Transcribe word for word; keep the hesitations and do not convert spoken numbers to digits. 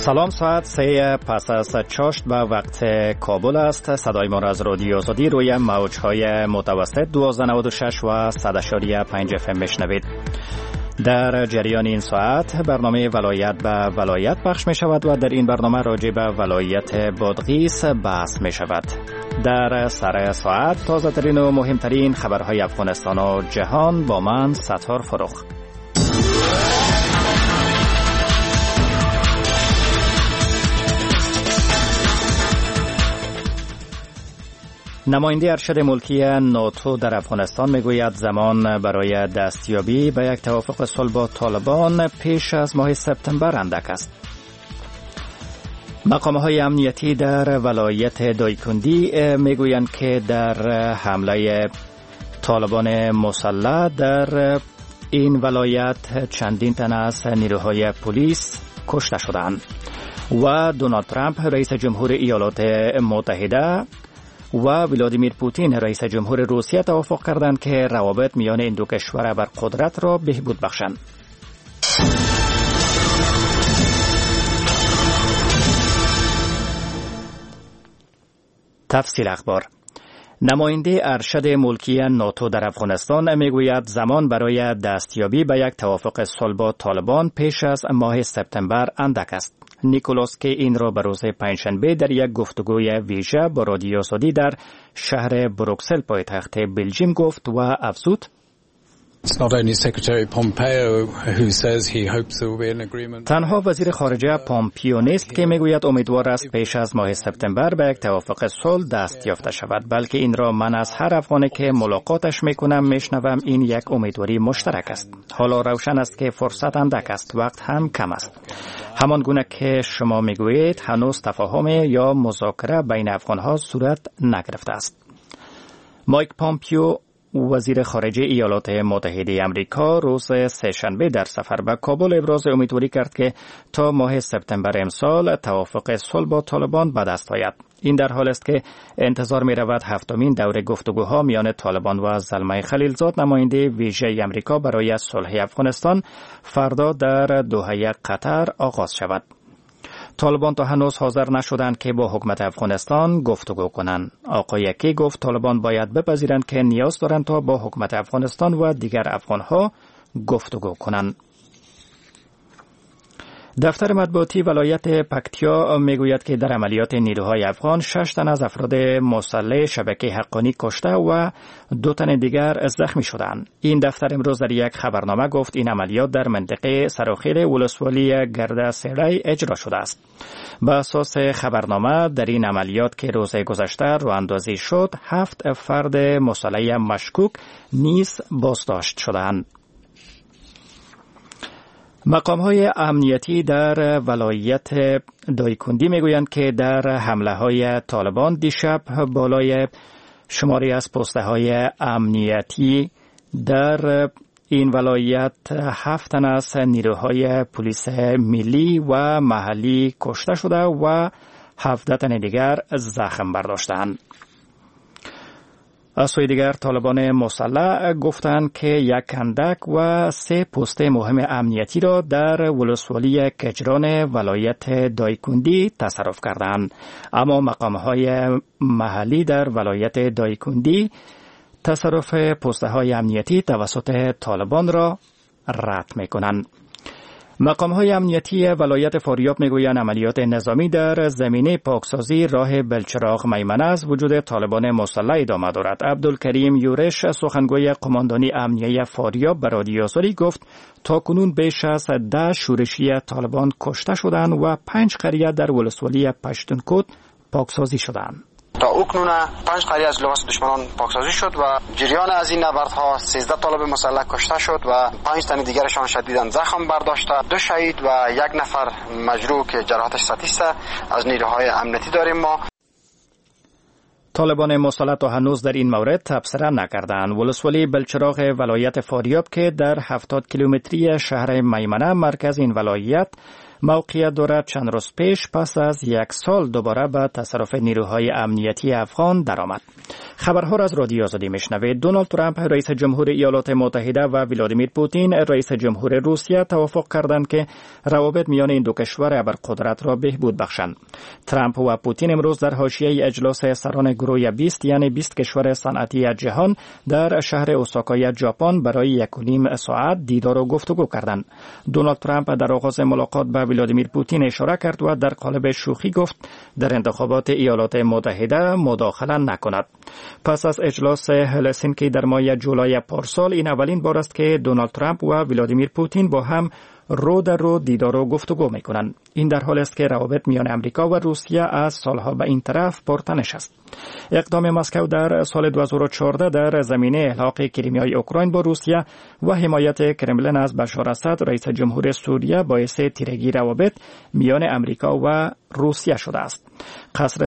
سلام، ساعت سه پس از چاشت به وقت کابل است. صدای ما را از رادیو آزادی روی موجهای متوسط دوازده نود و شش و صد و پنج اف ام میشنوید. در جریان این ساعت برنامه ولایت به ولایت پخش می شود و در این برنامه راجع به ولایت بادغیس بحث می شود. در سر ساعت تازه ترین و مهمترین خبرهای افغانستان و جهان با من ستار فروخ. نماینده ارشد ملکی ناتو در افغانستان میگوید زمان برای دستیابی به یک توافق صلح با طالبان پیش از ماه سپتامبر اندک است. مقام‌های امنیتی در ولایت دایکندی میگویند که در حمله طالبان مسلح در این ولایت چندین تن از نیروهای پلیس کشته شدند و دونالد ترامپ رئیس جمهور ایالات متحده و ولادیمیر پوتین رئیس جمهور روسیه توافق کردند که روابط میان این دو کشور بر قدرت را بهبود بخشند. تفصیل اخبار. نماینده ارشد ملکی ناتو در افغانستان میگوید زمان برای دستیابی به یک توافق صلح با طالبان پیش از ماه سپتامبر اندک است. نیکولاس که این را به روز پنجشنبه در یک گفتگوی ویژه با رادیو آزادی در شهر بروکسل پایتخت بلژیم گفت و افزود: تنها وزیر خارجه پامپیو نیست که میگوید امیدوار است پیش از ماه سپتامبر به یک توافق صلح دست یافته شود، بلکه این را من از هر افغانی که ملاقاتش میکنم میشنوم. این یک امیدواری مشترک است. حالا روشن است که فرصت اندک است، وقت هم کم است. همان گونه که شما میگویید هنوز تفاهم یا مذاکره بین افغانها صورت نگرفته است. مایک پامپیو وزیر خارجه ایالات متحده آمریکا روز سه‌شنبه در سفر به کابل ابراز امیدواری کرد که تا ماه سپتامبر امسال توافق صلح با طالبان به دست آید. این در حال است که انتظار می رود هفتمین دوره گفتگوها میان طالبان و زلمه خلیلزاد نماینده ویژه آمریکا برای صلح افغانستان فردا در دوحه قطر آغاز شود. طالبان تا هنوز حاضر نشدند که با حکومت افغانستان گفتگو کنند. آقای یکی گفت طالبان باید بپذیرند که نیاز دارند تا با حکومت افغانستان و دیگر افغانها گفتگو کنند. دفتر مطبوعاتی ولایت پکتیا میگوید که در عملیات نیروهای افغان شش تن از افراد مسلح شبکه حقانی کشته و دو تن دیگر زخمی شدند. این دفتر امروز در یک خبرنامه گفت این عملیات در منطقه سراخیر ولسوالی گرده سیری اجرا شده است. به اساس خبرنامه در این عملیات که روز گذشته راهاندازی شد، هفت فرد مسلح مشکوک نیز بازداشت شدند. مقام‌های امنیتی در ولایت دایکندی میگویند که در حمله‌های طالبان دیشب بالای شماری از پست‌های امنیتی در این ولایت هفت تن از نیروهای پلیس ملی و محلی کشته شده و هفده تن دیگر زخم برداشتند. از سوی دیگر طالبان مسلح گفتند که یک کندک و سه پست مهم امنیتی را در ولسوالی کجران ولایت دایکندی تصرف کردند، اما مقام‌های محلی در ولایت دایکندی تصرف پست‌های امنیتی توسط طالبان را رد می‌کنند. مقام‌های امنیتی ولایت فاریاب میگویند عملیات نظامی در زمینه پاکسازی راه بلچراغ میمنه از وجود طالبان مسلح ادامه دارد. عبدالکریم یورش سخنگوی قماندانی امنیه فاریاب به رادیو آزادی گفت تاکنون بیش از ده شورشی طالبان کشته شدند و پنج قریه در ولسوالی پشتونکوت پاکسازی شدند. تا اکنون پنج قریه از لباس دشمنان پاکسازی شد و جریان از این نبردها سیزده طالب مسلح کشته شد و پنج تن دیگرشان شدیداً زخم برداشته. دو شهید و یک نفر مجروح که جراحتش سطحی است از نیروهای امنیتی داریم ما. طالبان مسلح تا هنوز در این مورد تبصره نکردند. ولسوالی بلچراغ ولایت فاریاب که در هفتاد کیلومتری شهر میمنه مرکز این ولایت موقعیت دارد، چند روز پیش پس از یک سال دوباره به تصرف نیروهای امنیتی افغان درآمد. خبرها را از رادیو آزادی میشنوید. دونالد ترامپ رئیس جمهور ایالات متحده و ولادیمیر پوتین رئیس جمهور روسیه توافق کردند که روابط میان این دو کشور ابرقدرت را بهبود بخشند. ترامپ و پوتین امروز در حاشیه اجلاس سران گروه بیست یعنی بیست کشور صنعتی جهان در شهر اوساکای ژاپن برای یک و نیم ساعت دیدار و گفتگو کردند. دونالد ترامپ در آغاز ملاقات با ولادیمیر پوتین اشاره کرد و در قالب شوخی گفت در انتخابات ایالات متحده مداخله نکند. پس از اجلاس هلسینکی در ماه جولای پارسال این اولین بار است که دونالد ترامپ و ولادیمیر پوتین با هم رو در رو دیدار و گفتگو میکنند. این در حال است که روابط میان امریکا و روسیه از سالها به این طرف پرتنش است. اقدام مسکو در سال دو هزار و چهارده در زمینه الحاق کریمیای اوکراین با روسیه و حمایت کرملن از بشار اسد رئیس جمهور سوریه باعث تیرگی روابط میان امریکا و روسیه شده است. قصر